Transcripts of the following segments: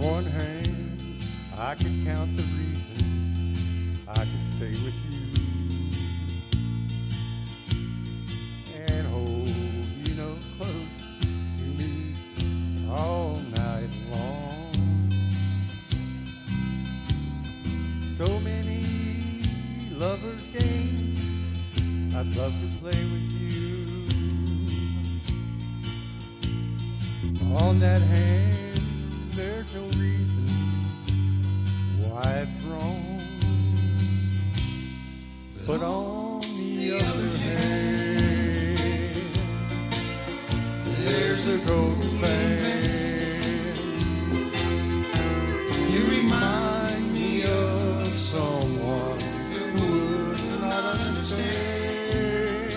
one hand, I could count the reasons I could stay with you and hold you know close to me all night long. So many lovers' games I'd love to play with you. On that hand, there's no reason why it's wrong. But on the other hand, there's a golden band to remind me of someone who would not understand.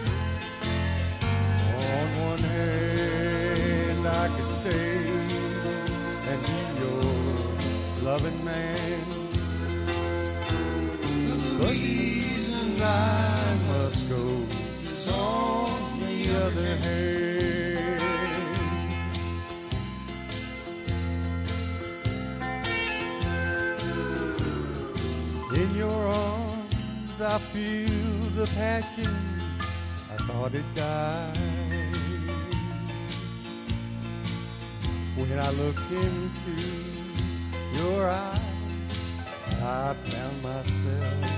On one hand, I could stay and be your loving man. But the reason I must go is on the other hand. In your arms I feel the passion I thought it died. When I looked into your eyes, I found myself.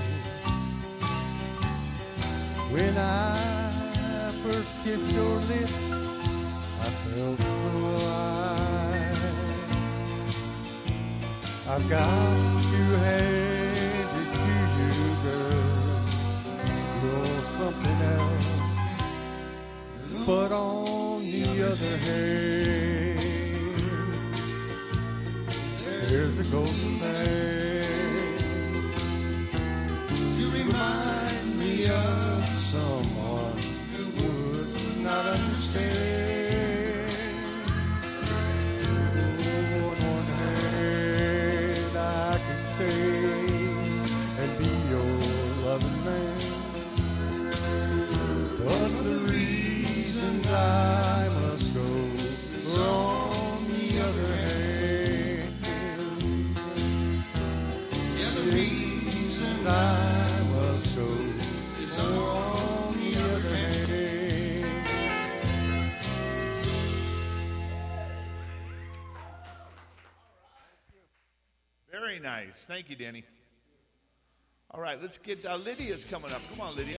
When I first kissed your lips, I felt so alive. I've got to hand it to you, girl. You're something else. But on the other hand, there's a golden band to remind me of someone who would not understand. On one hand, I can stay and be your loving man. But the reasons I must go is on the other hand. I must go is on the other hand. Very nice. Thank you, Danny. All right, let's get Lydia's coming up. Come on, Lydia.